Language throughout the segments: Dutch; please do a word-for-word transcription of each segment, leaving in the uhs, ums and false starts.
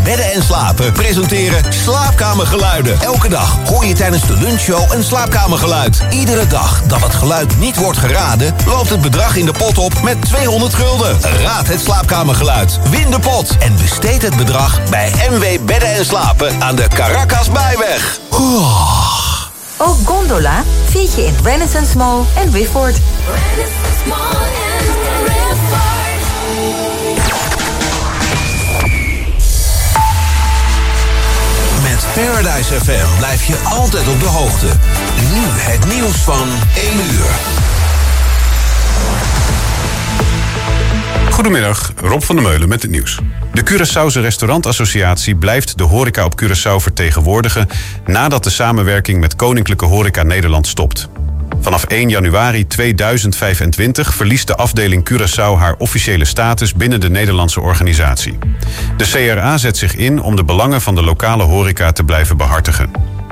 Bedden en Slapen presenteren Slaapkamergeluiden. Elke dag hoor je tijdens de lunchshow een slaapkamergeluid. Iedere dag dat het geluid niet wordt geraden, loopt het bedrag in de pot op met tweehonderd gulden. Raad het slaapkamergeluid. Win de pot en besteed het bedrag bij M W Bedden en Slapen aan de Caracas Bijweg. Oh. Ook Gondola vind je in Renaissance Mall en Wifford. Renaissance Mall en Wifford. Met Paradise F M blijf je altijd op de hoogte. Nu het nieuws van één uur. Goedemiddag, Rob van der Meulen met het nieuws. De Curaçaose Restaurantassociatie blijft de horeca op Curaçao vertegenwoordigen nadat de samenwerking met Koninklijke Horeca Nederland stopt. Vanaf één januari tweeduizend vijfentwintig verliest de afdeling Curaçao haar officiële status binnen de Nederlandse organisatie. De C R A zet zich in om de belangen van de lokale horeca te blijven behartigen.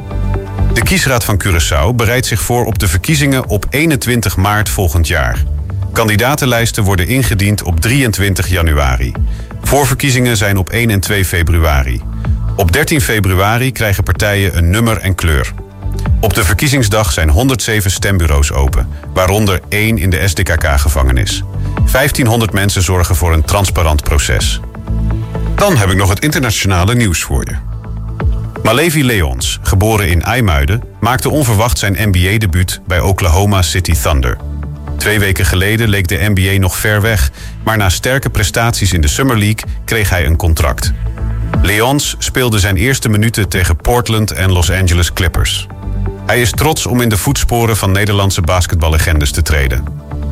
De kiesraad van Curaçao bereidt zich voor op de verkiezingen op eenentwintig maart volgend jaar. Kandidatenlijsten worden ingediend op drieëntwintig januari. Voorverkiezingen zijn op één en twee februari. Op dertien februari krijgen partijen een nummer en kleur. Op de verkiezingsdag zijn honderdzeven stembureaus open, waaronder één in de S D K K-gevangenis. vijftienhonderd mensen zorgen voor een transparant proces. Dan heb ik nog het internationale nieuws voor je. Malevi Leons, geboren in IJmuiden, maakte onverwacht zijn N B A-debuut bij Oklahoma City Thunder. Twee weken geleden leek de N B A nog ver weg, maar na sterke prestaties in de Summer League kreeg hij een contract. Leons speelde zijn eerste minuten tegen Portland en Los Angeles Clippers. Hij is trots om in de voetsporen van Nederlandse basketballegendes te treden.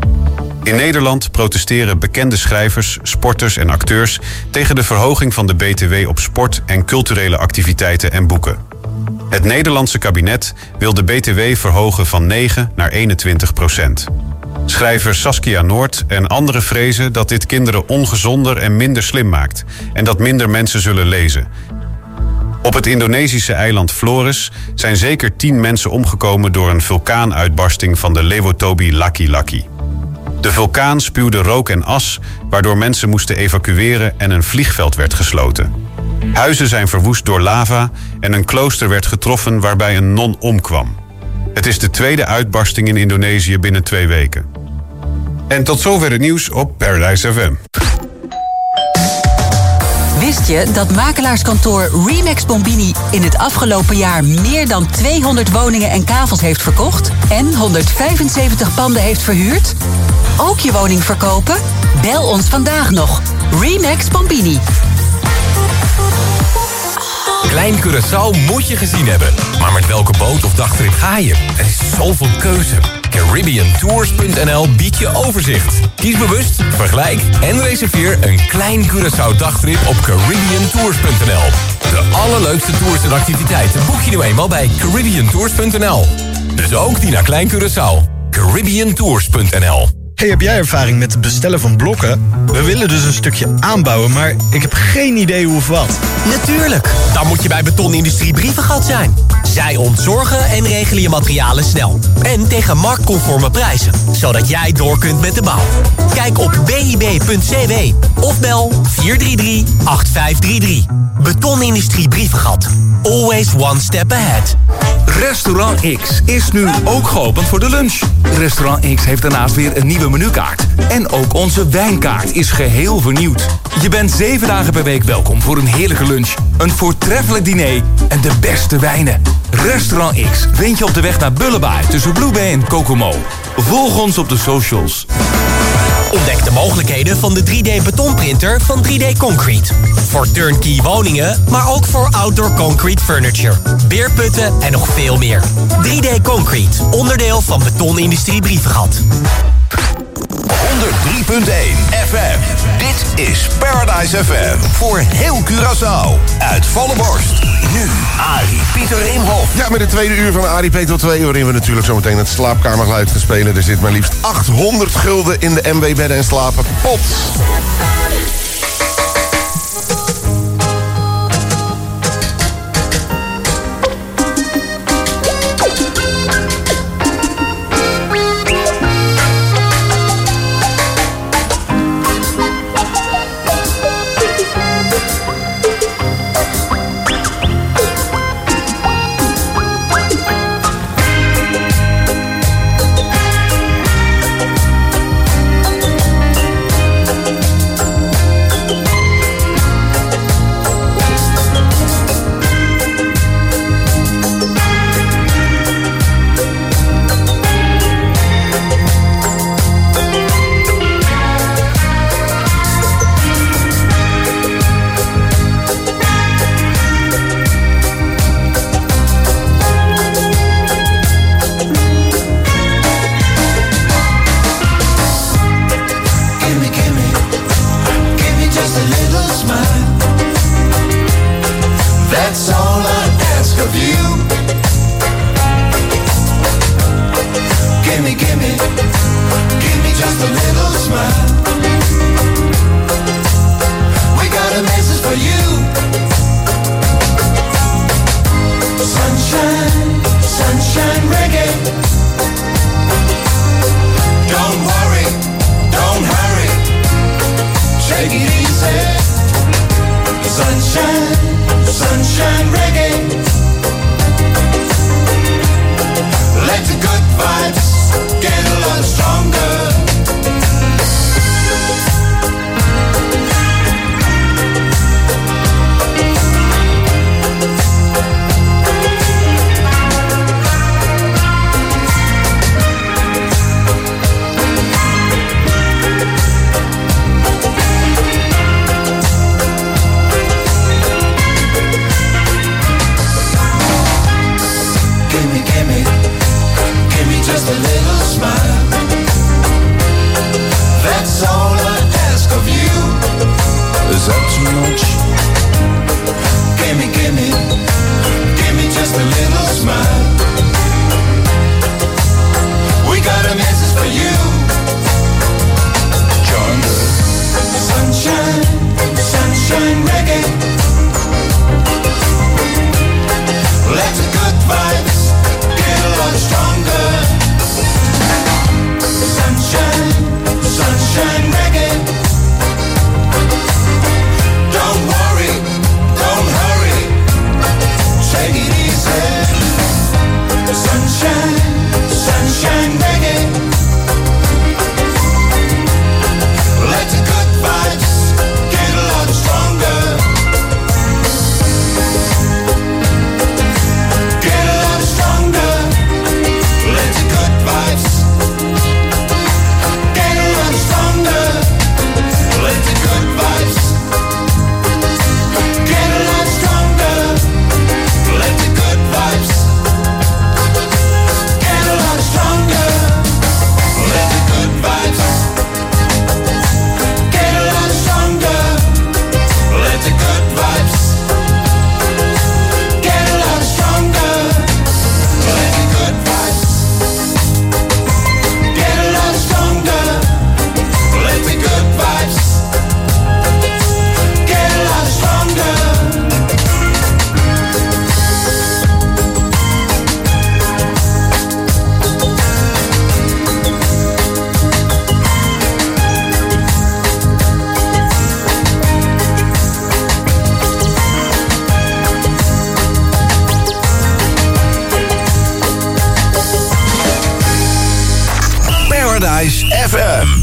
In Nederland protesteren bekende schrijvers, sporters en acteurs tegen de verhoging van de B T W op sport en culturele activiteiten en boeken. Het Nederlandse kabinet wil de B T W verhogen van negen naar eenentwintig procent. Schrijver Saskia Noord en anderen vrezen dat dit kinderen ongezonder en minder slim maakt en dat minder mensen zullen lezen. Op het Indonesische eiland Flores zijn zeker tien mensen omgekomen door een vulkaanuitbarsting van de Lewotobi Laki-Laki. De vulkaan spuwde rook en as, waardoor mensen moesten evacueren en een vliegveld werd gesloten. Huizen zijn verwoest door lava en een klooster werd getroffen waarbij een non omkwam. Het is de tweede uitbarsting in Indonesië binnen twee weken. En tot zover het nieuws op Paradise F M. Wist je dat makelaarskantoor Remax Bombini in het afgelopen jaar meer dan tweehonderd woningen en kavels heeft verkocht en honderdvijfenzeventig panden heeft verhuurd? Ook je woning verkopen? Bel ons vandaag nog. Remax Bombini. Klein Curaçao moet je gezien hebben. Maar met welke boot of dagtrip ga je? Er is zoveel keuze. Caribbean Tours punt n l biedt je overzicht. Kies bewust, vergelijk en reserveer een Klein Curaçao dagtrip op Caribbean Tours punt n l. De allerleukste tours en activiteiten boek je nu eenmaal bij Caribbean Tours punt n l. Dus ook die naar Klein Curaçao. Caribbean Tours punt n l. Hey, heb jij ervaring met het bestellen van blokken? We willen dus een stukje aanbouwen, maar ik heb geen idee hoe of wat. Natuurlijk, dan moet je bij Betonindustrie Brievengat zijn. Zij ontzorgen en regelen je materialen snel. En tegen marktconforme prijzen, zodat jij door kunt met de bouw. Kijk op b i b punt c w of bel vier drie drie, acht vijf drie drie. Betonindustrie Brievengat. Always one step ahead. Restaurant X is nu ook geopend voor de lunch. Restaurant X heeft daarnaast weer een nieuwe menukaart. En ook onze wijnkaart is geheel vernieuwd. Je bent zeven dagen per week welkom voor een heerlijke lunch, een voortreffelijk diner en de beste wijnen. Restaurant X vind je op de weg naar Bullebye tussen Blue Bay en Kokomo. Volg ons op de socials. Ontdek de mogelijkheden van de drie D betonprinter van drie D Concrete. Voor turnkey woningen, maar ook voor outdoor concrete furniture, beerputten en nog veel meer. drie D Concrete, onderdeel van Betonindustrie Brievengat. honderd drie punt één F M. Dit is Paradise F M. Voor heel Curaçao. Uit volle borst. Nu Arie Pieter Imhoff. Ja, met het tweede uur van Arie Peter twee, waarin we natuurlijk zometeen het slaapkamergeluid gaan spelen. Er zit maar liefst achthonderd gulden in de M W Bedden en Slapen pot. That's all I ask of you. Gimme, gimme, give me just a little smile. We got a message for you. Sunshine, sunshine reggae. Don't worry, don't hurry. Take it easy. Sunshine, sunshine reggae. Let the good vibes get a lot stronger. Just a little smile. That's all I ask of you. Is that too much? Gimme, gimme, gimme just a little smile. We got a message for you. Join the sunshine, sunshine reggae. Let the good vibes get a lot stronger. Sunshine, sunshine reggae. Don't worry, don't hurry. Take it easy. Sunshine, sunshine reggae. Let the good vibes get a lot stronger. Get a lot stronger. Let the good vibes let the good vibes get a lot stronger. Let the good vibes get a lot stronger. Let the good vibes get a lot stronger. Let the good vibes get a lot stronger. Let the good vibes get a lot stronger. Let the good vibes get a lot stronger. Paradise F M.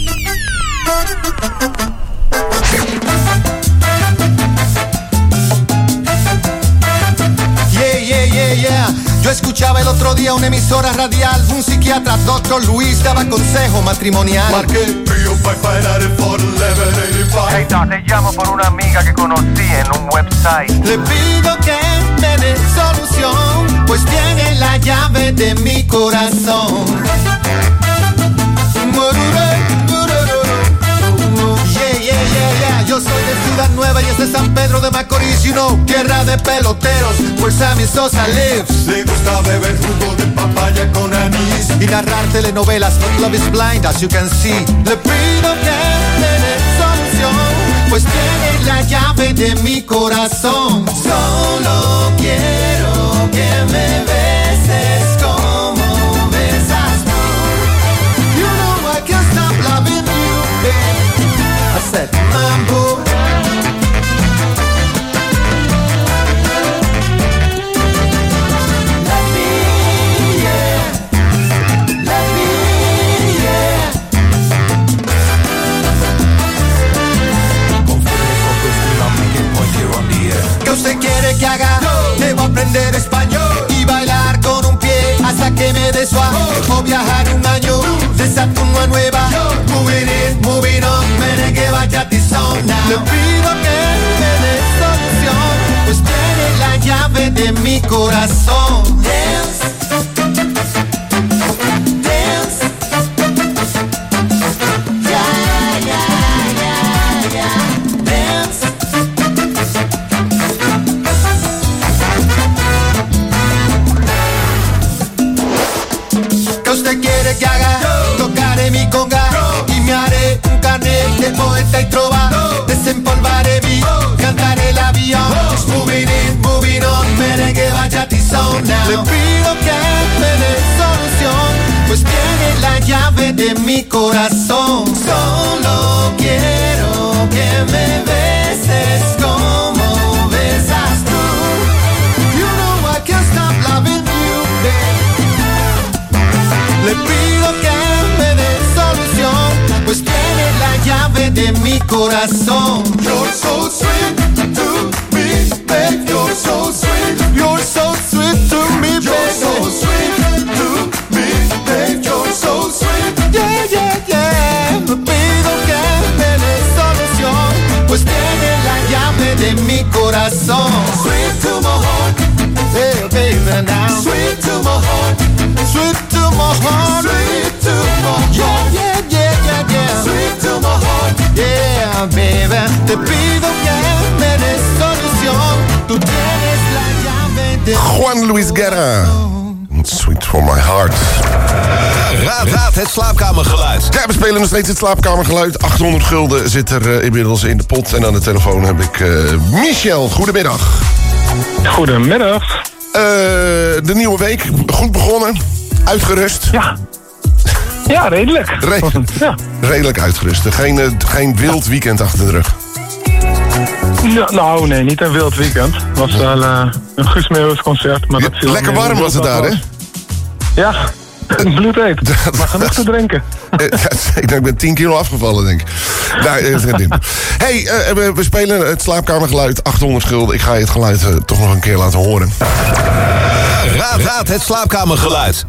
Yeah, yeah, yeah, yeah. Yo escuchaba el otro día una emisora radial. Un psiquiatra, doctor Luis, daba consejo matrimonial. Marqué Rio Five Five for eleven eighty-five. Hey, ta, te llamo por una amiga que conocí en un website. Le pido que me dé solución, pues tiene la llave de mi corazón. Yeah, yeah, yeah, yeah. Yo soy de Ciudad Nueva y es de San Pedro de Macorís, you know, tierra de peloteros, where Sammy Sosa lives. Le gusta beber jugo de papaya con anís y narrar telenovelas, but love is blind, as you can see. Le pido que me dé solución, pues tiene la llave de mi corazón. Solo quiero que me beses como besas tú. You know I can't stop loving you, babe. I said, mambo. Let me, yeah. Let me, yeah. ¿Qué usted quiere que haga? Debo aprender español y bailar con un pie hasta que me dé suave. O viajar un año de Saturno a Nueva York. Moving in, moving on, merengue, bachata y zona. Le pido que me dé solución, pues tiene la llave de mi corazón. Dance, dance, yeah, yeah, yeah, yeah, dance. poeta y trova, desempolvaré beat, cantaré la vía. Just moving in, moving on, merengue, bachata y soul now. Le pido que me dé solución, pues tiene la llave de mi corazón. Solo quiero que me beses como besas tú. You know I can't stop loving you, babe. Le pido que me dé solución, pues tiene la llave de mi corazón. You're so sweet to me, babe. You're so sweet. You're so sweet to me, babe. You're so sweet to me, babe. You're so sweet. Yeah, yeah, yeah. Le pido que me dé solución, pues tiene la llave de mi corazón. Sweet to my heart. Hey, baby, now. Sweet to my heart. Sweet to my heart. Sweet to my heart. Yeah, yeah, yeah, yeah, yeah. Sweet to my heart. Yeah, baby. Te pido que me des solución. Tú tienes la llave de... Juan Luis Guerra. Sweet for my heart. Raad, raad het slaapkamergeluid. Ja, we spelen nog steeds het slaapkamergeluid. achthonderd gulden zit er uh, inmiddels in de pot. En aan de telefoon heb ik uh, Michel. Goedemiddag. Goedemiddag. Uh, de nieuwe week. Goed begonnen. Uitgerust. Ja. Ja, redelijk. Re- ja. Redelijk uitgerust. Geen, uh, geen wild weekend achter de rug. Ja, nou, nee, niet een wild weekend. Het was wel uh, een Guus Meeuwis concert. Maar dat viel Lekker mee. warm was het daar, hè? Ja, bloedheet. Maar genoeg te drinken. Ik denk, ik ben tien kilo afgevallen, denk ik. Nou, hey, uh, we, we spelen het slaapkamergeluid. achthonderd gulden. Ik ga je het geluid uh, toch nog een keer laten horen. Raad, raad het slaapkamergeluid.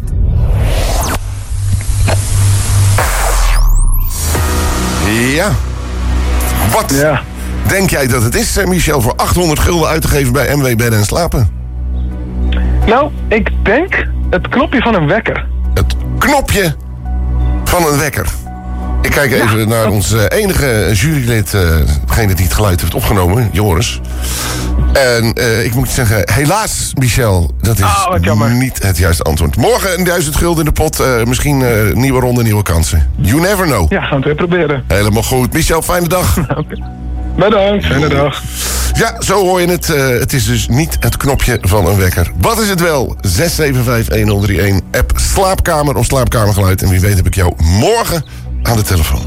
Ja. Wat ja. denk jij dat het is, Michel, voor achthonderd gulden uit te geven bij M W Bedden en Slapen? Nou, ik denk het knopje van een wekker. Het knopje van een wekker. Ik kijk even ja. naar ons uh, enige jurylid, uh, degene die het geluid heeft opgenomen, Joris. En uh, ik moet zeggen, helaas, Michel, dat is oh, niet het juiste antwoord. Morgen een duizend gulden in de pot, uh, misschien uh, nieuwe ronde, nieuwe kansen. You never know. Ja, gaan we het weer proberen. Helemaal goed. Michel, fijne dag. Okay. Bedankt, fijne dag. Ja, zo hoor je het. Uh, het is dus niet het knopje van een wekker. Wat is het wel? zes zeven vijf een nul drie een, app slaapkamer of slaapkamergeluid. En wie weet heb ik jou morgen aan de telefoon.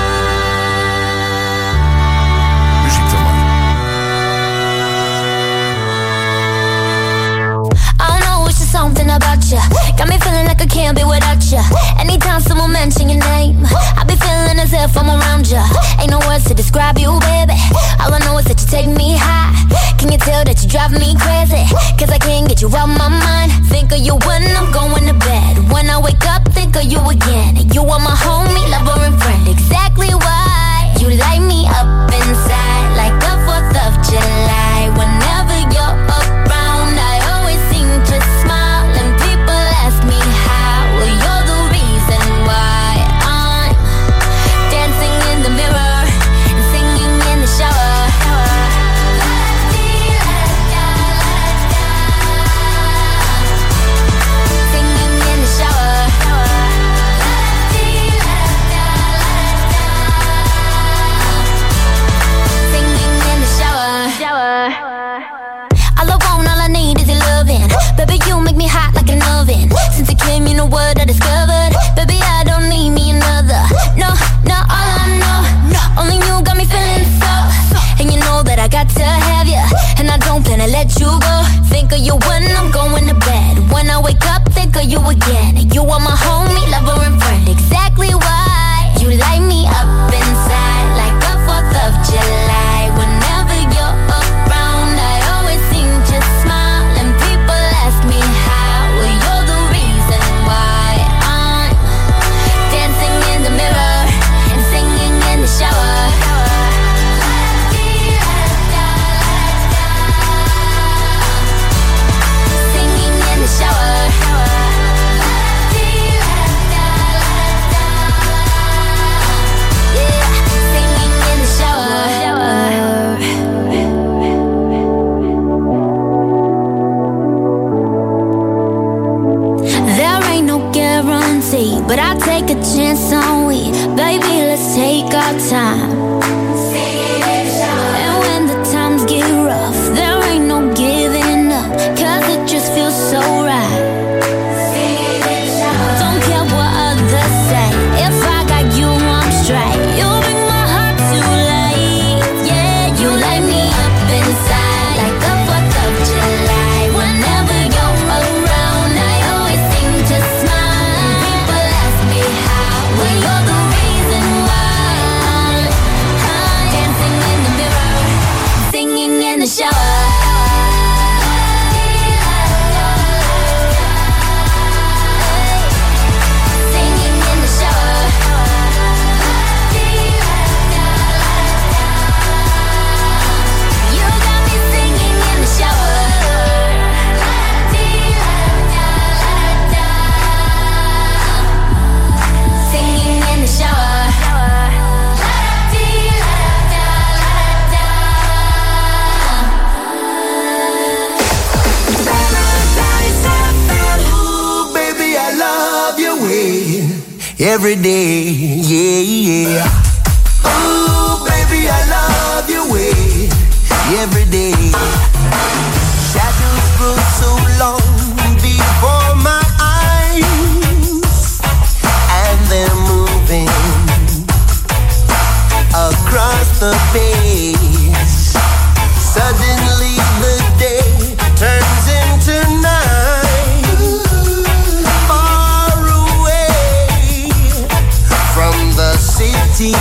Muziek dan maar. I know it's just something about you. Got me feeling like I can't be without you. Anytime someone mention your name, I be feeling as if I'm around you. Ain't no words to describe you, baby. All I know is that you take me high. Can you tell that you drive me crazy? Cause I can't get you out my mind. Think of you when I'm going to bed. When I wake up, think of you again. You are my homie, lover and friend. Exactly why you light me up inside like the fourth of July. Whenever you're around, I always seem to smile. And people ask me how. Well, you're the reason why I'm dancing in the mirror and singing in the shower. Singing in the shower. Singing in the shower. All I want, all I need is your loving. Baby, you make me hot like an oven. Since you came, you know what I discovered. Baby, I don't need me another. No, no, all I know, only you got me feeling so. And you know that I got to have you, and I don't plan to let you go. Think of you when I'm going to bed. When I wake up, think of you again. You are my homie, lover and friend. Exactly why you light me up inside like the fourth of July. Whenever you're around, I always seem to smile. And people ask me how. Well, you're the reason why I'm dancing in the mirror and singing in the shower. Singing in the shower. Yeah, singing in the shower. There ain't no guarantee, but I take a chance on we. Baby, let's take take our time. And when the times get rough, there ain't no giving up, 'cause it just feels so right. Don't care what others say, if I got you, I'm straight. You bring my heart to life, yeah. You light me up inside like the fourth of July. Whenever you're around, I always seem to smile. People ask me how, well, you're the reason why. I'm dancing in the mirror, singing in the shower. Singing in the shower. You got me singing in the shower. Singing in the shower. Ooh, baby, I love your way every day, yeah, yeah. Ooh, baby, I love your way every day. Shadows grow so long before my eyes, and they're moving across the page. Suddenly the day turns into night, far away from the city.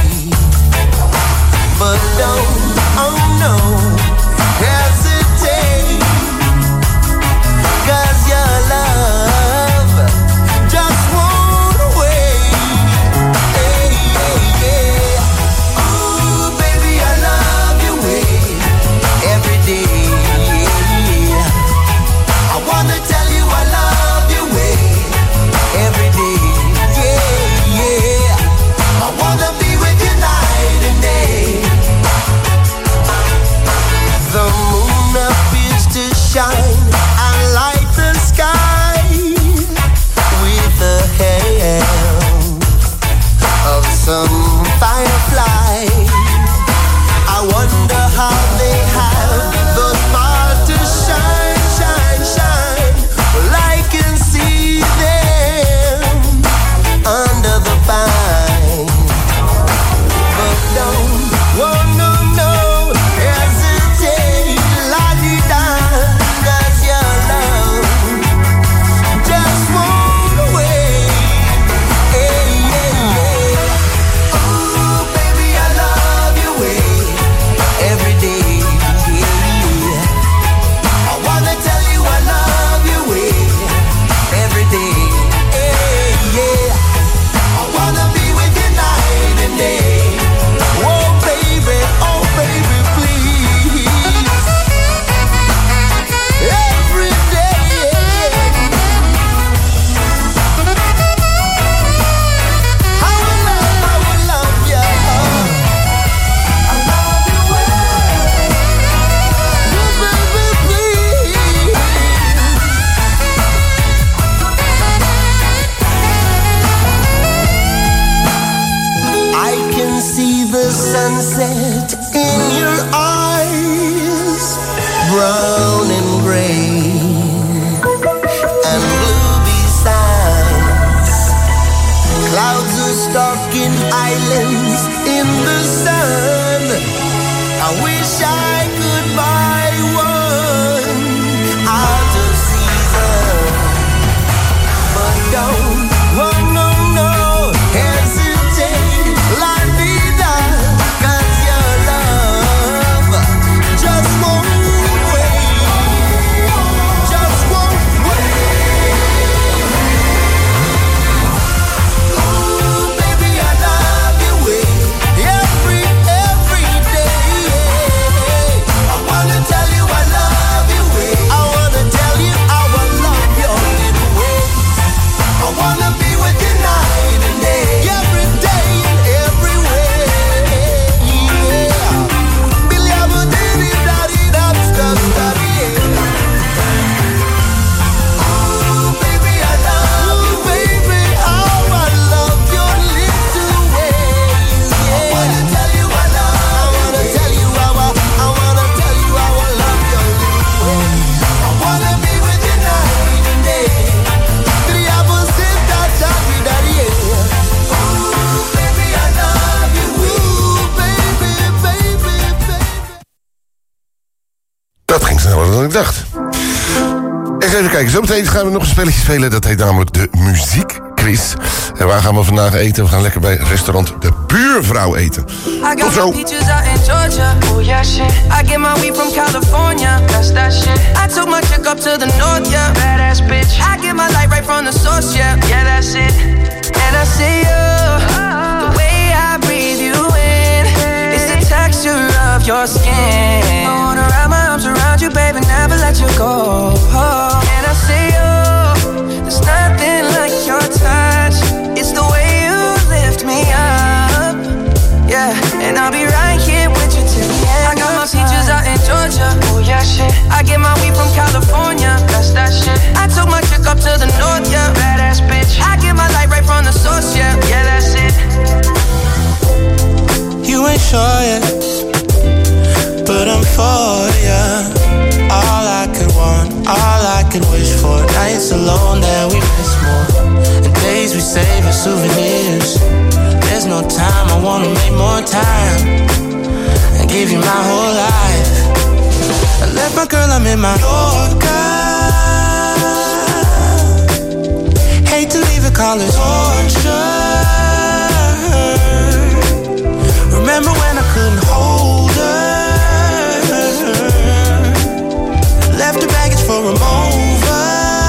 But don't, oh no, hesitate, 'cause your love just won't wait. Hey, hey, yeah. Ooh, baby, I love your way every day. I wanna tell you I love your way every day. Yeah, yeah. I wanna be with you night and day. The moon appears to shine and light the sky with the help of some firefly. I wonder how they have the spark to shine, shine, shine. Well, I can see them under the pine. But don't, oh no, no, hesitate, la-di-da, 'cause your love just won't wait. Hey, yeah, yeah. Ooh, baby, I love your way every day. Yeah. I wanna tell you I love your way every day. Hey, yeah. I wanna be with you night and day. Oh, baby, oh, baby, please. Every day. I will love, I will love you. I love you well. Oh, baby, please. I can see the sunset in your eyes, brown and gray and blue besides. Clouds are stalking islands in the sun. I wish I could buy one out of season, but don't, oh no, no, hesitate, la-di-da, 'cause your love just won't wait, just won't wait. Ooh, baby, I love your way every, every day. I wanna tell you I sneller dan ik dacht. Eens even kijken. Zometeen gaan we nog een spelletje spelen. Dat heet namelijk de muziekquiz. En waar gaan we vandaag eten? We gaan lekker bij restaurant De Buurvrouw eten. Tot zo. Oh yeah, shit. I get my weed from California. That's that shit. I took my chick up to the north, yeah. Badass bitch. I get my light right from the source, yeah. Yeah, that's it. And I see you. The way I breathe you in. It's the texture of your skin. I wanna wrap my arms around you, baby, never let you go. And I see you. There's nothing like your touch. It's the way you lift me up. Yeah, and I'll be right here with you till the end. I got my peaches out in Georgia. Oh yeah, shit. I get my weed from California. That's that shit. I took my chick up to the north, yeah. Badass bitch. I get my light right from the source, yeah. Yeah, that's it. You ain't sure yet, but I'm for ya. All I could want, all I could wish for. Nights alone that we miss more, and days we save as souvenirs. There's no time, I wanna make more time and give you my whole life. I left my girl, I'm in my Yorker. Hate to leave it, call it torture. Remember when I couldn't hold her? Left the baggage for a mover.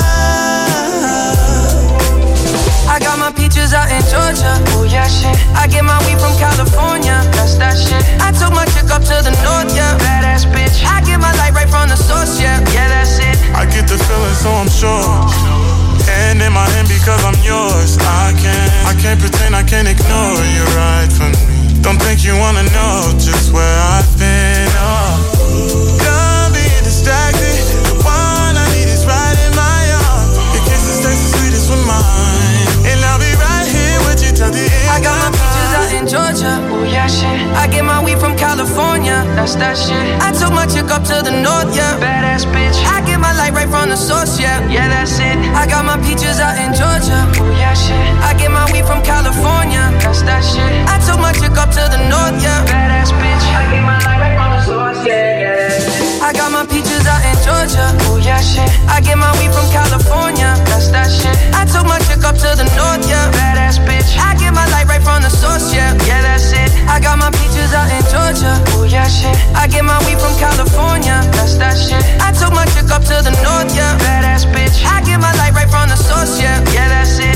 I got my peaches out in Georgia. Oh yeah, shit. I get my weed from California. That's that shit. I took my chick up to the north, yeah. Badass bitch. I get my light right from the source, yeah. Yeah, that's it. I get the feeling, so I'm sure. Hand in my hand because I'm yours. I can't, I can't pretend, I can't ignore you right from me. Don't think you wanna know just where I've been. Oh, don't be distracted. The one I need is right in my arms. Your kisses taste the sweetest with mine, and I'll be right here with you till the end. I got my peaches out in Georgia. Oh yeah, shit. I get my weed from California. That's that shit. I took my chick up to the north, yeah. Badass bitch. I get my light right from the source, yeah. Yeah, that's it. I got my peaches out in Georgia. Oh yeah, shit. I get my weed from California. That's that shit. I took my chick up to the north, yeah. Badass bitch. I get my light right from the source, yeah, yeah. I got my peaches out in Georgia. Oh yeah, shit. I get my weed from California. That's that shit. I took my chick up to the north, yeah. Badass bitch. I get my light right from the source, yeah. Yeah, that's it. I got my peaches out in Georgia. Oh yeah, shit. I get my weed from California. That's that shit. I took my chick up to the north, yeah. Badass bitch. I get my light right from the source, yeah. Yeah, that's it.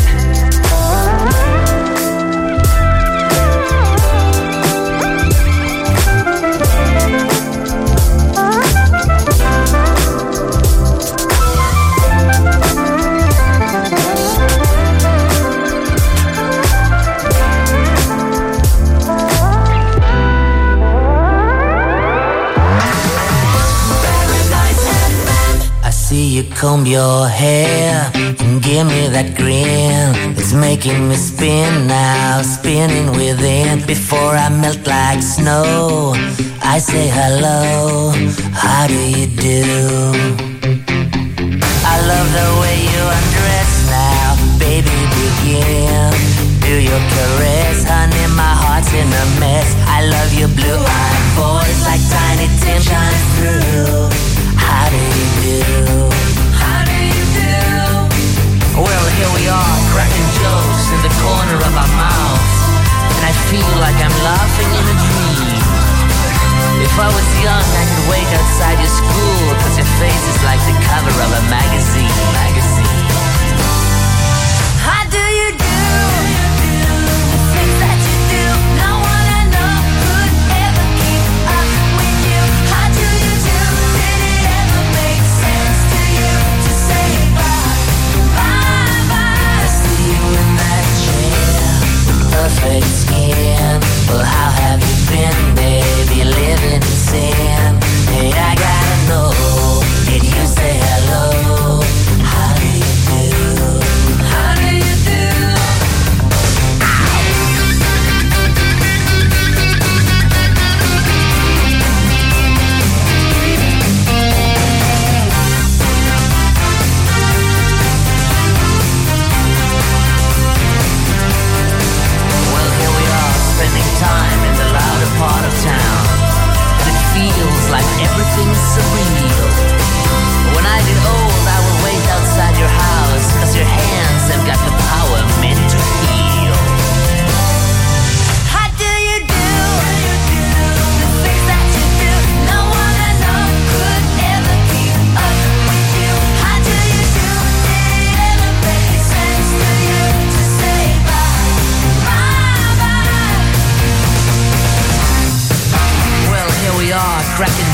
You comb your hair and give me that grin. It's making me spin now, spinning within. Before I melt like snow, I say hello, how do you do? I love the way you undress now, baby, begin. Do your caress, honey, my heart's in a mess. I love your blue-eyed voice like Tiny Tim shines through. How do you do? How do you do? Well, here we are, cracking jokes in the corner of our mouths, and I feel like I'm laughing in a dream. If I was young, I could wait outside your school,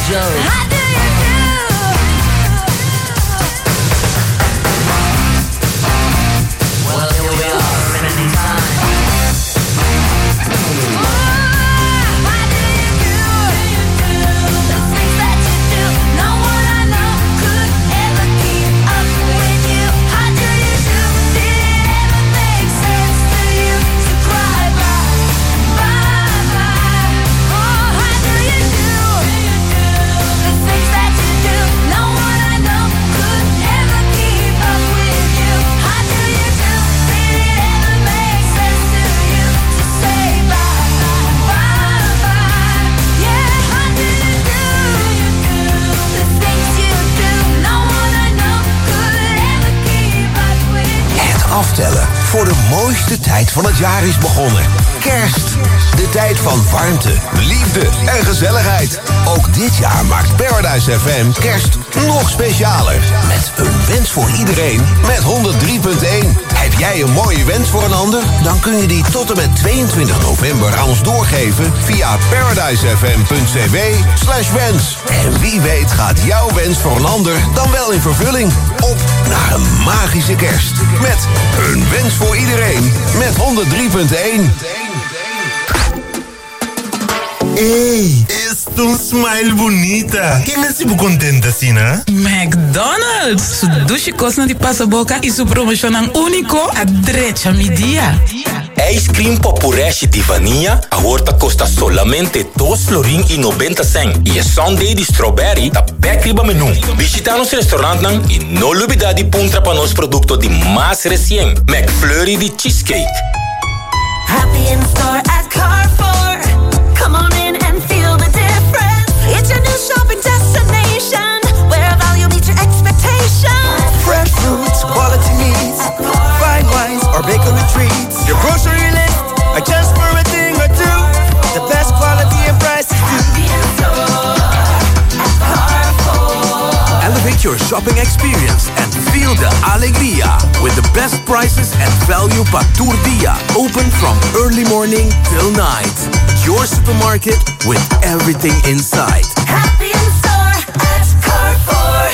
Joe. Well, here we are in any time. Aftellen voor de mooiste tijd van het jaar is begonnen. Kerst. De tijd van warmte, liefde en gezelligheid. Ook dit jaar maakt Paradise F M kerst nog specialer. Met een wens voor iedereen met honderd drie punt één. Heb jij een mooie wens voor een ander? Dan kun je die tot en met tweeëntwintig november aan ons doorgeven via paradisefm.cw slash wens. En wie weet gaat jouw wens voor een ander dan wel in vervulling. Op naar een magische kerst. Met een wens voor iedereen met honderd drie punt één. Ei, es tu smile bonita. Que me sigo contenta assim, né? McDonald's. Su dushi cosna di passaboca e su promocionam único a drecha media. Ice cream popureste de vanilla a horta costa solamente dois florin e noventa cent. E a sundae de strawberry tá bekriba menu. Visita nos restaurant nang e no lubida di puntra pa nos producto de mais recien. McFlurry de cheesecake. Happy in store at Carrefour. Come on in and feel the difference. It's your new shopping destination, where value meets your expectations. Fresh fruits, quality meats, fine wines, or bakery treats. Your grocery list, adjust for a thing or two. The best quality and prices too. Elevate your shopping experience and feel the alegría with the best prices and value pa tour dia. Open from early morning till night. Your supermarket with everything inside. Happy in store at Carrefour.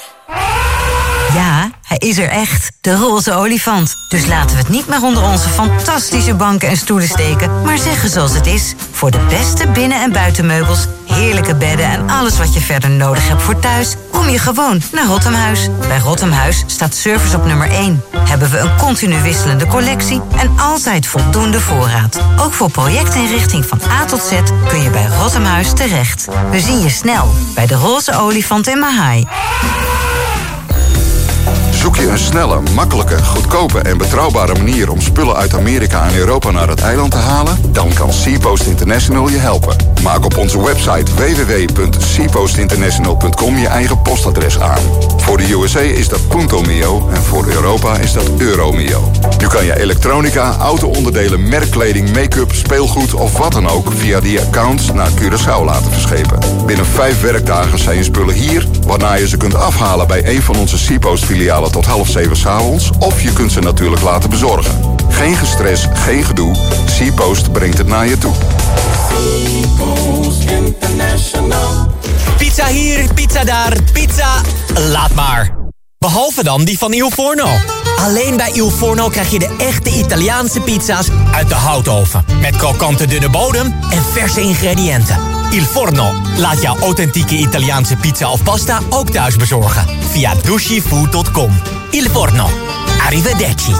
Ja, hij is er echt. De roze olifant. Dus laten we het niet meer onder onze fantastische banken en stoelen steken, maar zeggen zoals het is. Voor de beste binnen- en buitenmeubels, heerlijke bedden en alles wat je verder nodig hebt voor thuis, kom je gewoon naar Rottemhuis. Bij Rottemhuis staat service op nummer één. Hebben we een continu wisselende collectie en altijd voldoende voorraad. Ook voor projectinrichting van A tot Z kun je bij Rottemhuis terecht. We zien je snel bij de roze olifant in Mahai. Zoek je een snelle, makkelijke, goedkope en betrouwbare manier om spullen uit Amerika en Europa naar het eiland te halen? Dan kan SeaPost International je helpen. Maak op onze website w w w punt seapost international punt com je eigen postadres aan. Voor de U S A is dat Punto Mio en voor Europa is dat Euro Mio. Nu kan je elektronica, auto-onderdelen, merkkleding, make-up, speelgoed of wat dan ook via die accounts naar Curaçao laten verschepen. Binnen vijf werkdagen zijn je spullen hier, waarna je ze kunt afhalen bij een van onze SeaPost filialen tot half zeven 's avonds, of je kunt ze natuurlijk laten bezorgen. Geen gestres, geen gedoe. SeaPost brengt het naar je toe. Pizza hier, pizza daar, pizza... Laat maar. Behalve dan die van Il Forno. Alleen bij Il Forno krijg je de echte Italiaanse pizza's uit de houtoven. Met krokante dunne bodem en verse ingrediënten. Il Forno laat jouw authentieke Italiaanse pizza of pasta ook thuis bezorgen. Via dushifood punt com. Il Forno. Arrivederci.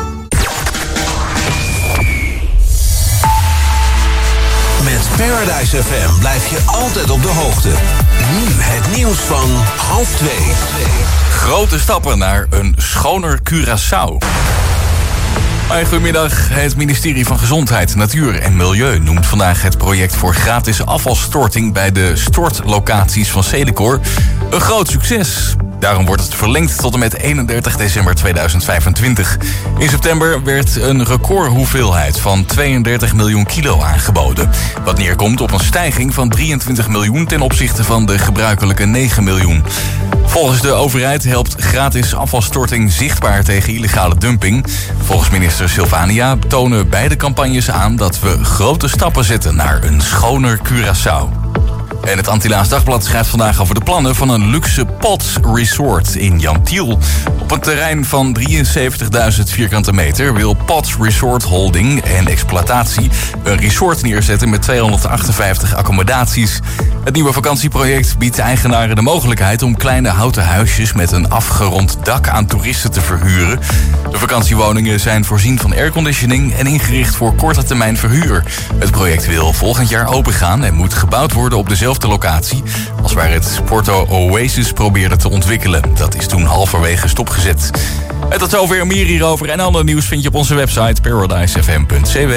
Met Paradise F M blijf je altijd op de hoogte. Nu het nieuws van half twee. Grote stappen naar een schoner Curaçao. Hoi, goedemiddag. Het ministerie van Gezondheid, Natuur en Milieu noemt vandaag het project voor gratis afvalstorting bij de stortlocaties van Cedecor een groot succes. Daarom wordt het verlengd tot en met eenendertig december tweeduizend vijfentwintig. In september werd een recordhoeveelheid van tweeëndertig miljoen kilo aangeboden. Wat neerkomt op een stijging van drieëntwintig miljoen ten opzichte van de gebruikelijke negen miljoen. Volgens de overheid helpt gratis afvalstorting zichtbaar tegen illegale dumping. Volgens minister Sylvania tonen beide campagnes aan dat we grote stappen zetten naar een schoner Curaçao. En het Antillaans Dagblad schrijft vandaag over de plannen van een luxe Pots Resort in Jantiel. Op een terrein van drieënzeventigduizend vierkante meter wil Pots Resort Holding en Exploitatie een resort neerzetten met tweehonderdachtenvijftig accommodaties. Het nieuwe vakantieproject biedt de eigenaren de mogelijkheid om kleine houten huisjes met een afgerond dak aan toeristen te verhuren. De vakantiewoningen zijn voorzien van airconditioning en ingericht voor korte termijn verhuur. Het project wil volgend jaar opengaan en moet gebouwd worden op dezelfde locatie als waar het Porto Oasis probeerde te ontwikkelen. Dat is toen halverwege stopgezet. En tot zover meer hierover en ander nieuws vind je op onze website paradise f m punt c w.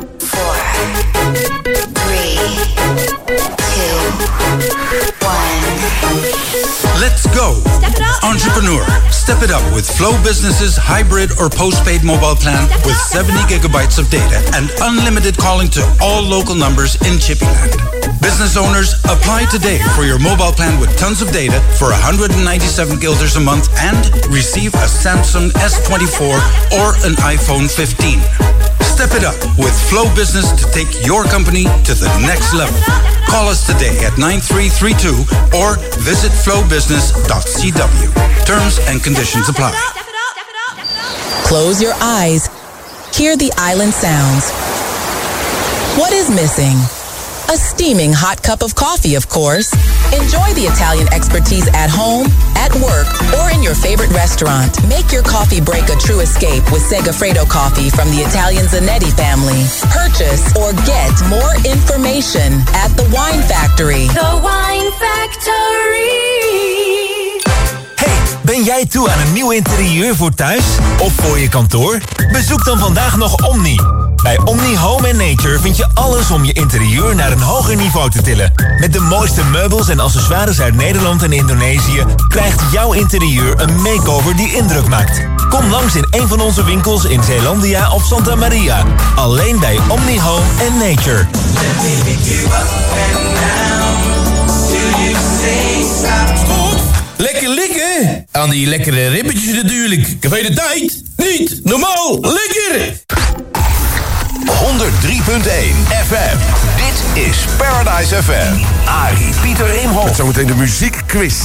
Let's go! Entrepreneur, step it up with Flow Business's hybrid or postpaid mobile plan with seventy gigabytes of data and unlimited calling to all local numbers in Chippyland. Business owners, apply today for your mobile plan with tons of data for one hundred ninety-seven guilders a month and receive a Samsung S twenty-four or an iPhone fifteen. Step it up with Flow Business to take your company to the next level. Call us today at nine three three two or visit flow business dot c w. Terms and conditions apply. Close your eyes. Hear the island sounds. What is missing? A steaming hot cup of coffee, of course. Enjoy the Italian expertise at home, at work, or in your favorite restaurant. Make your coffee break a true escape with Segafredo coffee from the Italian Zanetti family. Purchase or get more information at The Wine Factory. The Wine Factory. Hey, ben jij toe aan een nieuw interieur voor thuis of voor je kantoor? Bezoek dan vandaag nog Omni. Bij Omni Home and Nature vind je alles om je interieur naar een hoger niveau te tillen. Met de mooiste meubels en accessoires uit Nederland en Indonesië krijgt jouw interieur een makeover die indruk maakt. Kom langs in een van onze winkels in Zeelandia of Santa Maria. Alleen bij Omni Home and Nature. Lekker likken! Aan die lekkere ribbetjes natuurlijk. Café de Tijd. Niet normaal lekker! honderd drie punt één F M. Dit is Paradise F M. Arie, Pieter Imhoff. Met zometeen de muziekquiz.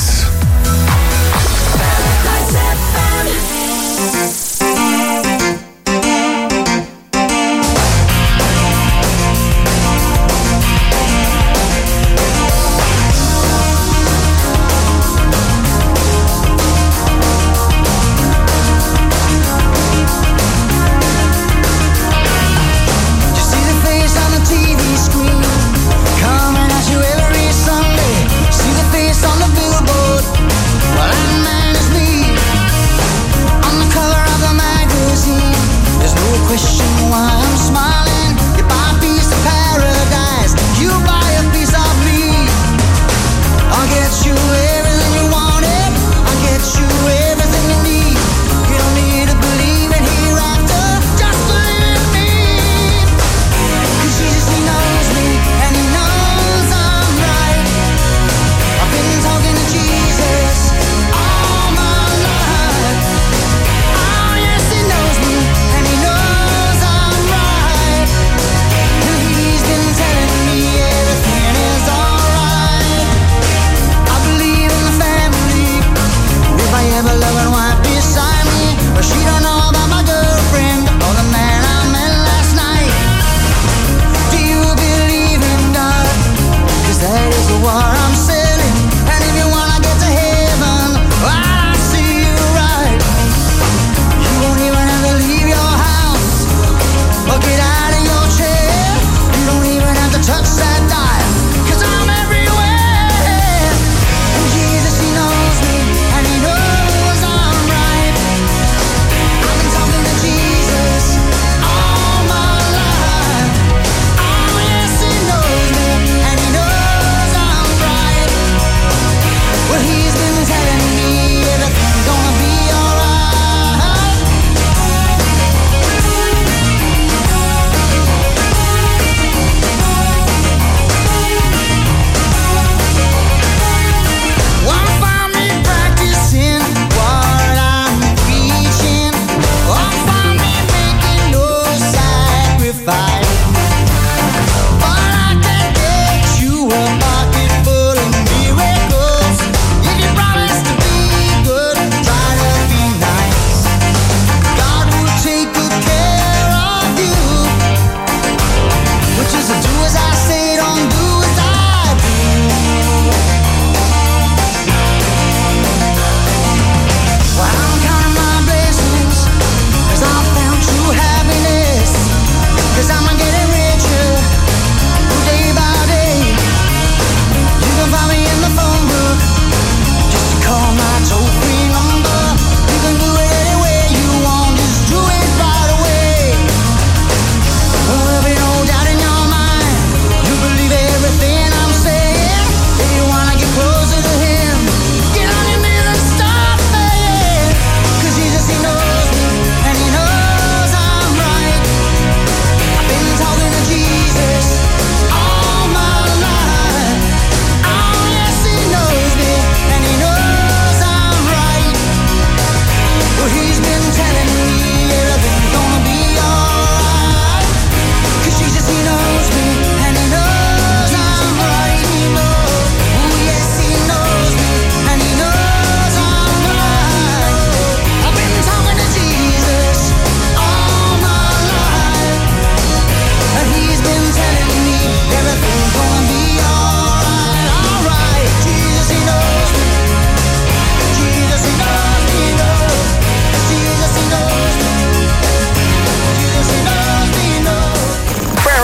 Coming at you every Sunday. See the face on the billboard.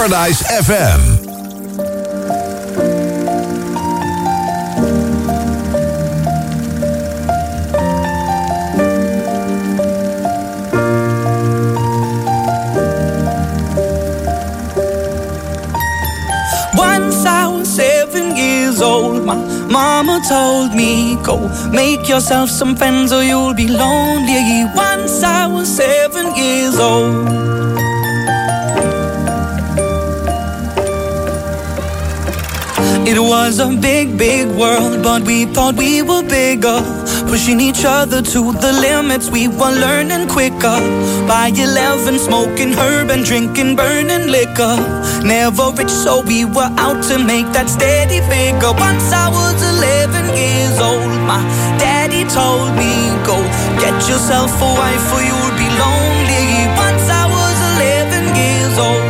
Paradise F M. Once I was seven years old, my mama told me, go make yourself some friends or you'll be lonely. Once I was seven years old. It was a big, big world, but we thought we were bigger, pushing each other to the limits. We were learning quicker. By eleven, smoking herb and drinking burning liquor. Never rich, so we were out to make that steady figure. Once I was eleven years old, my daddy told me, go get yourself a wife or you'll be lonely. Once I was eleven years old.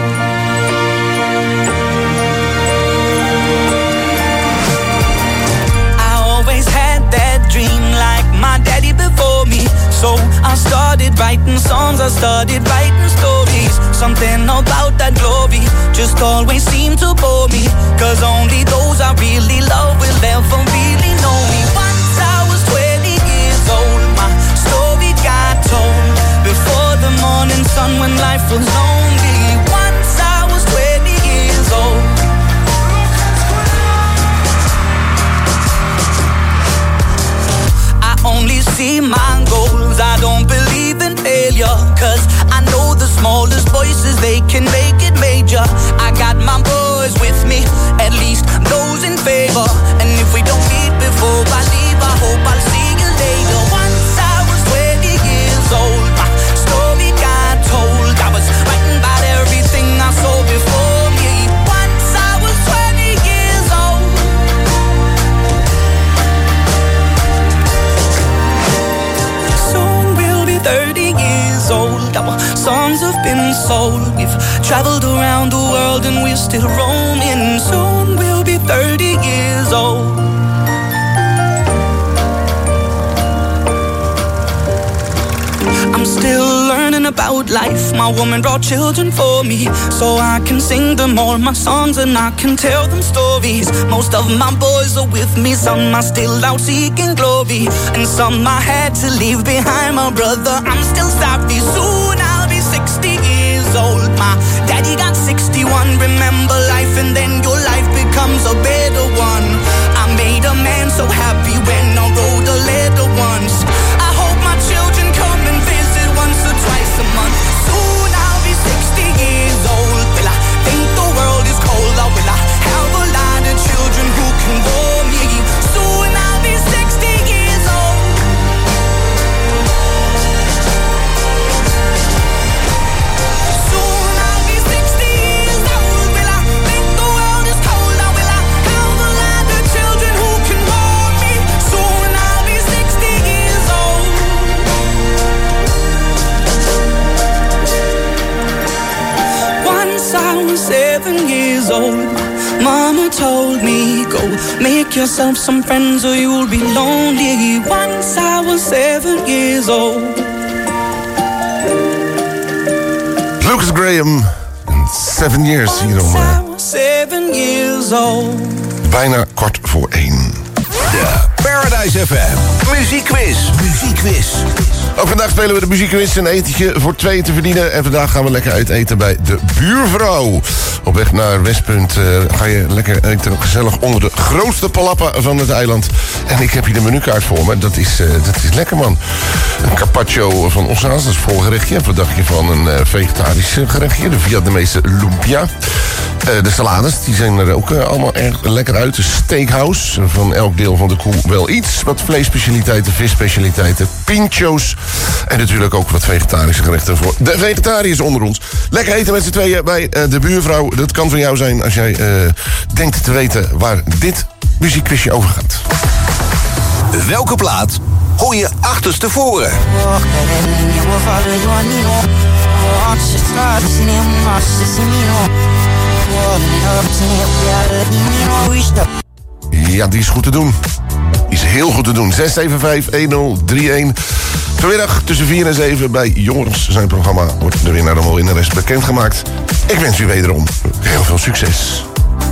Dream like my daddy before me. So I started writing songs, I started writing stories. Something about that glory just always seemed to bore me. Cause only those I really love will ever really know me. Once I was twenty years old, my story got told. Before the morning sun when life was lonely. Once I was twenty years old. Only see my goals, I don't believe in failure. Cause I know the smallest voices, they can make it major. I got my boys with me, at least those in favor. And if we don't meet before I leave, I hope I'll see you later. Once I was twenty years old, my story got told. I was writing about everything I saw before me. Once I was twenty years old. thirty years old, our songs have been sold. We've traveled around the world and we're still roaming. Soon we'll be thirty years old. I'm still learning about life. My woman brought children for me, so I can sing them all my songs and I can tell them stories. Most of my boys are with me, some are still out seeking glory, and some I had to leave behind. My brother, I'm still sorry. Soon I'll be sixty years old. My daddy got sixty-one. Remember life and then your life becomes a better one. I made a man so happy when I wrote a letter once. I hope my children come and visit once or twice a month. Soon I'll be sixty years old. Will I think the world is cold, or will I have a lot of children who can warm me? Soon I'll be sixty years old. Soon I'll be sixty years old. Will I think the world is cold, or will I have a lot of children who can warm me? Soon I'll be sixty years old. Once I was seven years old, mama told me, go make yourself some friends or you'll be lonely. Once I was seven years old. Lucas Graham, seven years hier om. I was seven years old. Bijna kwart voor één. De Paradise F M Muziekquiz. Muziekquiz. Ook vandaag spelen we de muziekquiz, een etentje voor twee te verdienen. En vandaag gaan we lekker uit eten bij de buurvrouw. Op weg naar Westpunt uh, ga je lekker eten, gezellig onder de grootste palappa van het eiland. En ik heb hier de menukaart voor me. Dat is, uh, dat is lekker, man. Een carpaccio van ossa's, dat is volgerechtje. Wat dacht je van een uh, vegetarisch gerechtje? De Vietnamese lumpia. Uh, de salades, die zijn er ook uh, allemaal erg lekker uit. De steakhouse, van elk deel van de koe wel iets. Wat vleesspecialiteiten, visspecialiteiten, pincho's. En natuurlijk ook wat vegetarische gerechten voor de vegetariërs onder ons. Lekker eten met z'n tweeën bij uh, de buurvrouw. Dat kan van jou zijn als jij uh, denkt te weten waar dit muziekquizje over gaat. Welke plaat hoor je achterstevoren? Ja, die is goed te doen. Die is heel goed te doen. zes zeven vijf een nul drie een. Vanmiddag tussen vier en zeven bij Jongens. Zijn programma wordt de winnaar allemaal in de rest bekendgemaakt. Ik wens u wederom heel veel succes.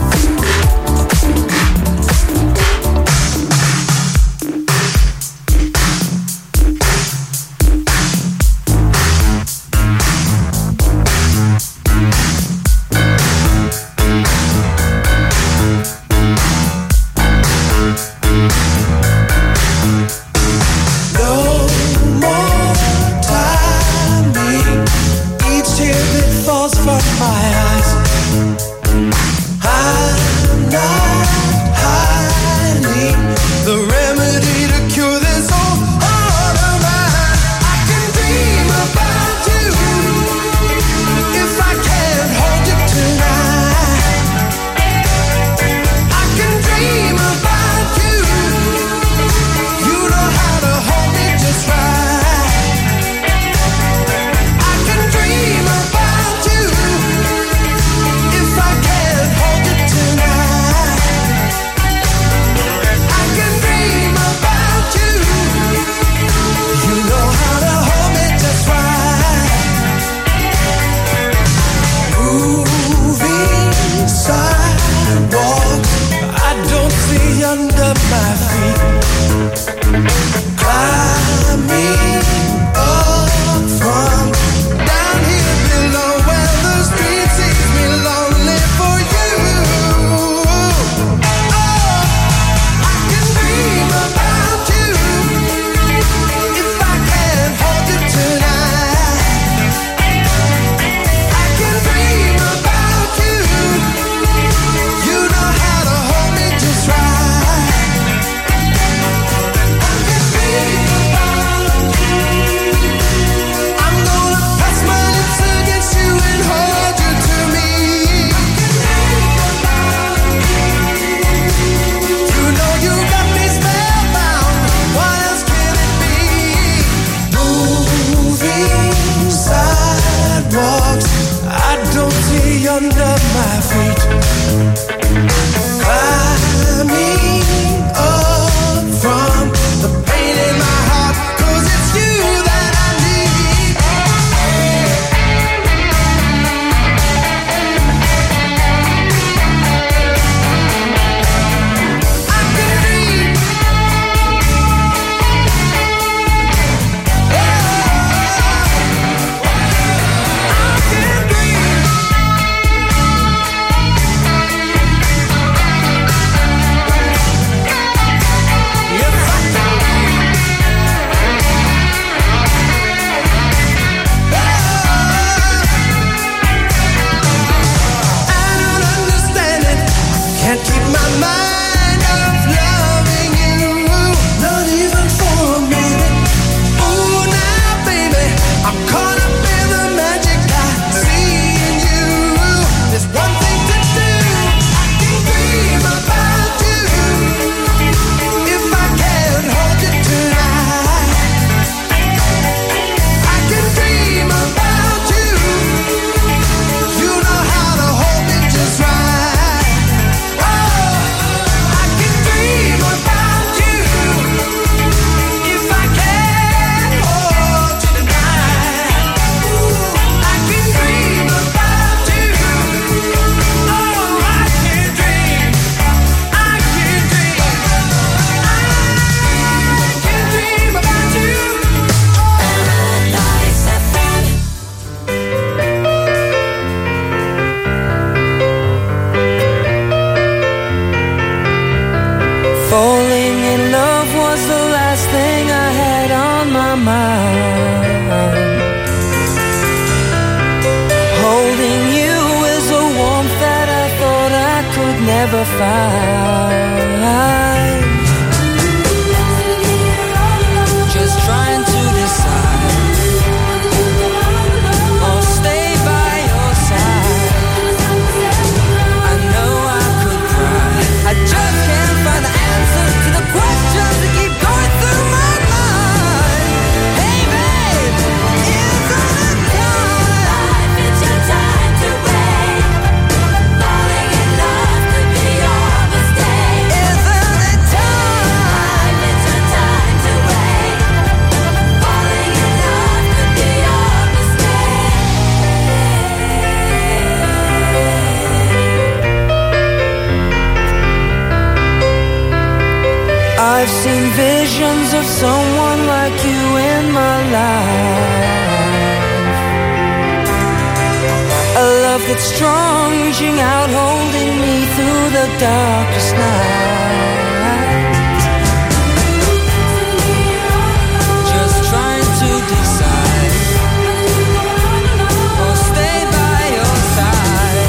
never find. Just trying to decide or stay by your side. I know I could cry, I just can't find the answers to the questions that keep going through my mind. Hey babe, isn't it time? Life, it's your time to wait. Falling in love could be your mistake. Is get strong, reaching out, holding me through the darkest night. Just trying to decide, or stay by your side.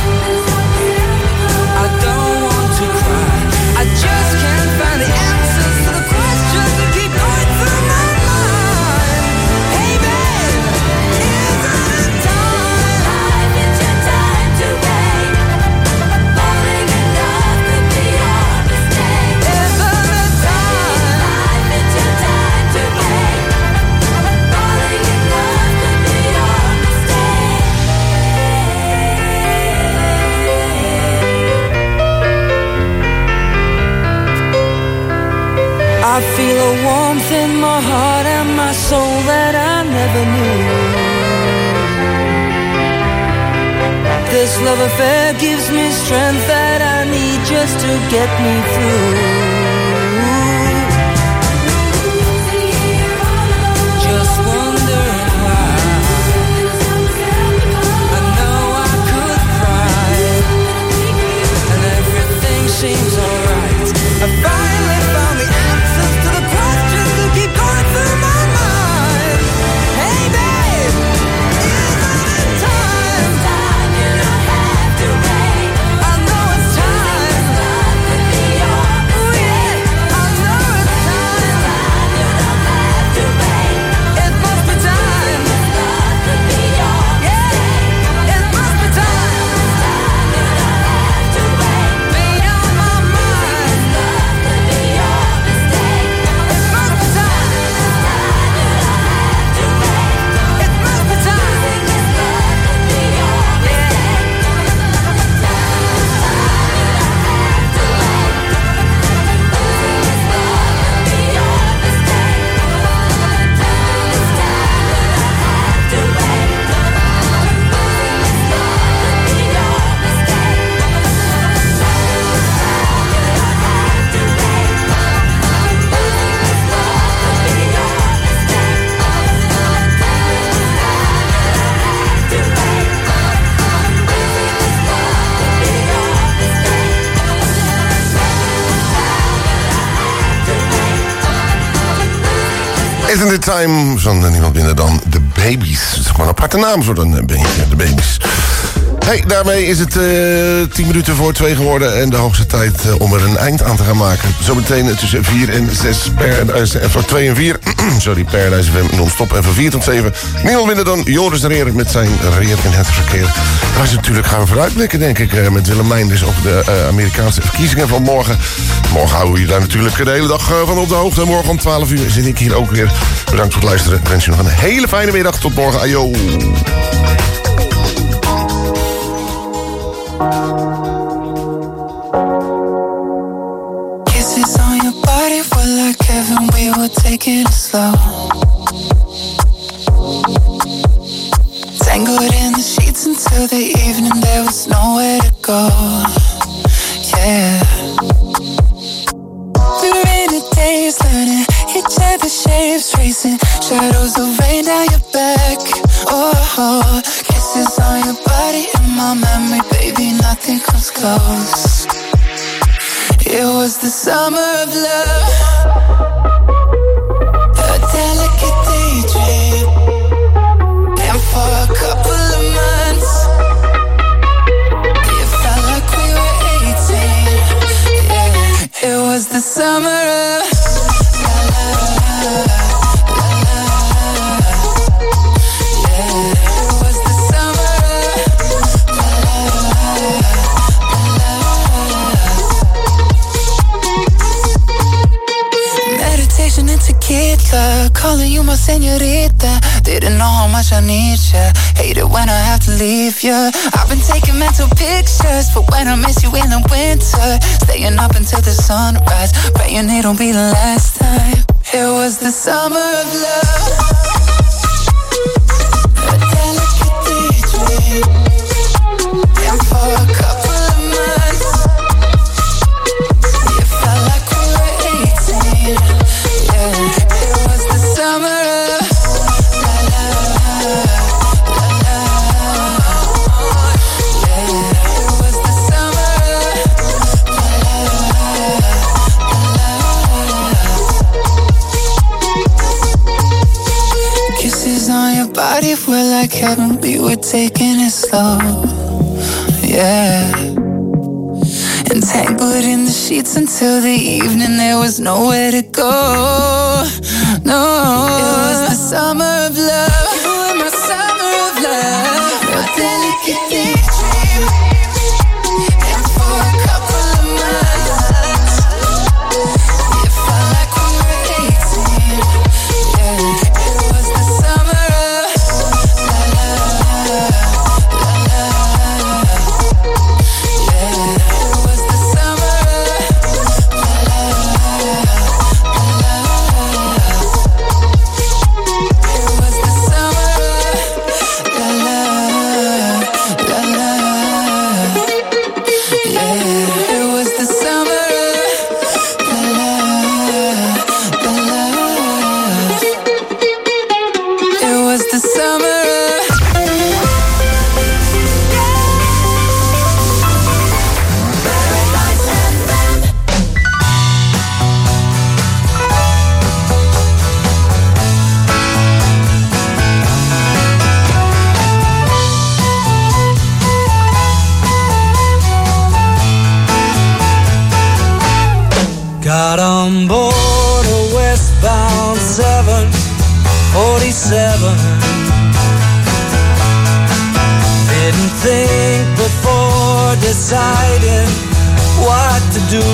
I don't want to cry, I just can't find the answers to the questions that keep going through my mind. Hey babe, isn't it time? Life is your time to wait. Falling in love could be your mistake. Isn't it time? Life is your time to wait. Falling in love could be your mistake. I feel a warmth in my heart and my soul that I never knew. This love affair gives me strength that I need just to get me through. Just wondering why. I know I could cry, and everything seems alright. I finally found the answers to the questions that keep going through my mind. Hey babe, isn't it time? Time you don't have to wait. I know it's time. Love could be your mistake. I know it's time. Time you don't have to wait. It must be time. Love could be your mistake. It must be time. Time you don't have to wait. Be on my mind. Love could be your mistake. It must be time. Time you don't have to wait. It must be time. Love could be your mistake. Isn't it time? Zonder niemand minder dan de Babies. Het is gewoon een aparte naam voor een beetje, de Babies. Hey, daarmee is het uh, tien minuten voor twee geworden en de hoogste tijd uh, om er een eind aan te gaan maken. Zometeen tussen vier en zes, Paradise, uh, voor twee en vier, sorry, Paradise F M non-stop en van vier tot zeven. Niemand minder dan Joris de Reer met zijn Reer in het verkeer. Daar is natuurlijk gaan we vooruitblikken, denk ik, uh, met Willem Meinders op de uh, Amerikaanse verkiezingen van morgen. Morgen houden we je daar natuurlijk de hele dag uh, van op de hoogte. Morgen om twaalf uur zit ik hier ook weer. Bedankt voor het luisteren. Ik wens je nog een hele fijne middag. Tot morgen. Ajo. Kisses on your body were like heaven, we were taking it slow. Tangled in the sheets until the evening, there was nowhere to go. Yeah. Through rainy days, learning each other's shapes, tracing shadows of rain down your back. Oh, kisses on your body in my memory, baby, nothing comes close. It was the summer of love, a delicate daydream, and for a couple of months, it felt like we were eighteen. Yeah, it was the summer of la la la la la la. Yeah, it was the summer of la la la la la. Meditation and tequila, calling you my señorita. Didn't know how much I need ya. Hate it when I have to leave ya. I've been taking mental pictures for when I miss you in the winter. Staying up until the sunrise, praying it'll be the last time. It was the summer of love, a delicate daydream, and for a couple of months, it felt like we were eighteen. Yeah, it was the summer of la la la la la. Yeah, What if we're like heaven, we were taking it slow? Yeah. Entangled in the sheets until the evening, there was nowhere to go. No, it was the summer of love. You were my summer of love. Real delicate daydream. And for a couple of months, it felt like we were eighteen. Yeah, it was the summer of la la la la. Yeah, it was the summer of la la la la. It was the summer of la la la la. Yeah, it was the summer of la la la la. It was the summer of Got on board a westbound seven forty-seven. Didn't think before deciding what to do.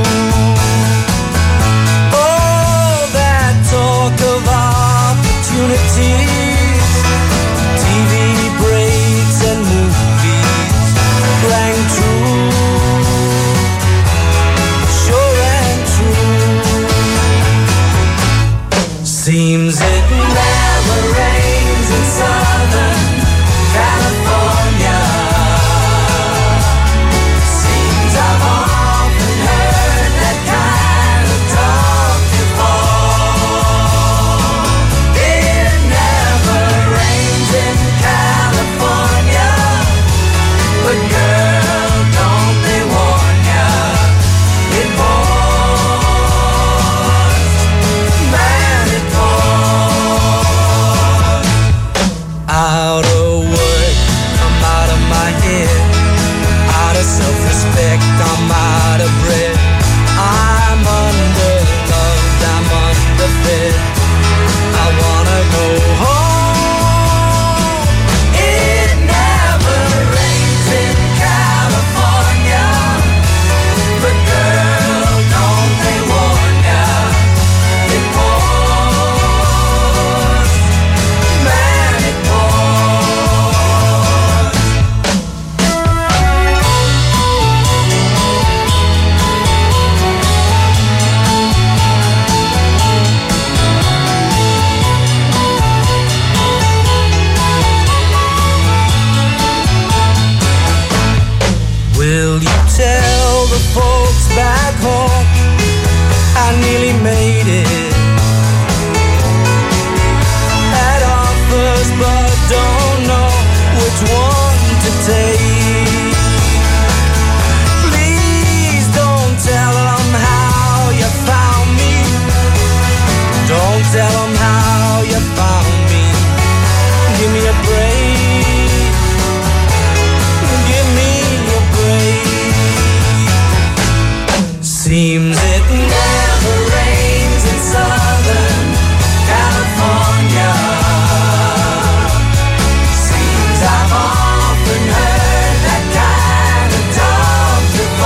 All that talk of opportunities, T V breaks and movies rang true. Sure and true. Seems it never rains in Southern California. Seems I've often heard that kind of talk before. It never rains in California, but girl, don't they warn ya? It pours, man, it pours. Out of work, I'm out of my head. Out of self-respect, I'm out of breath. I'm underloved, I'm underfed. I wanna go home. It never rains in California, but girl, don't they warn ya? It pours, man, it pours. Will you tell the folks back home I nearly made it? Had offers but don't know which one to take. Please don't tell them how you found me. Don't tell them how you found me. Give me a break. Give me a break. Seems it never rains in Southern California. Seems I've often heard that kind of talk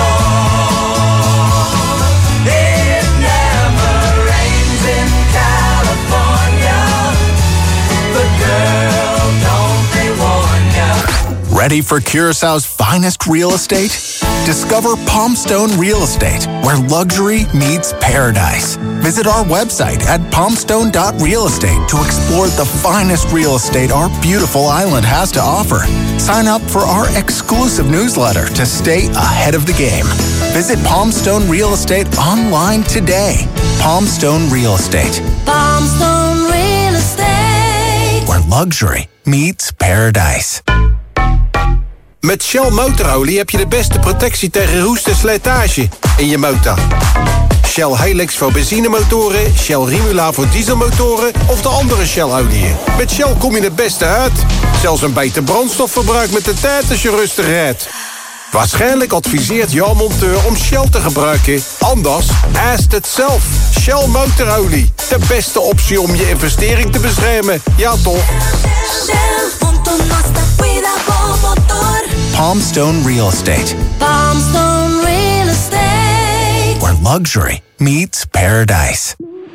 before. It never rains in California, but girl, don't they warn ya? Ready for Curaçao's finest real estate? Discover Palmstone Real Estate, where luxury meets paradise. Visit our website at palmstone dot real estate to explore the finest real estate our beautiful island has to offer. Sign up for our exclusive newsletter to stay ahead of the game. Visit Palmstone Real Estate online today. Palmstone Real Estate, Palmstone Real Estate. where luxury meets paradise. Met Shell motorolie heb je de beste protectie tegen roest en slijtage in je motor. Shell Helix voor benzinemotoren, Shell Rimula voor dieselmotoren of de andere Shell-oliën. Met Shell kom je het beste uit. Zelfs een beter brandstofverbruik met de tijd als je rustig rijdt. Waarschijnlijk adviseert jouw monteur om Shell te gebruiken. Anders, ask het zelf. Shell motorolie. De beste optie om je investering te beschermen. Ja toch? Palmstone Real Estate. Palmstone Real Estate. Where luxury meets paradise.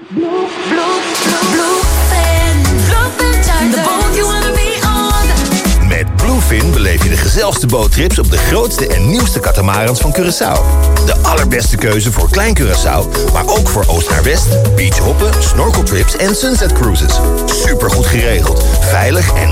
Met Bluefin beleef je de gezelligste boottrips op de grootste en nieuwste catamarans van Curaçao. De allerbeste keuze voor Klein Curaçao, maar ook voor oost naar west, beachhoppen, snorkeltrips en sunset cruises. Supergoed geregeld, veilig en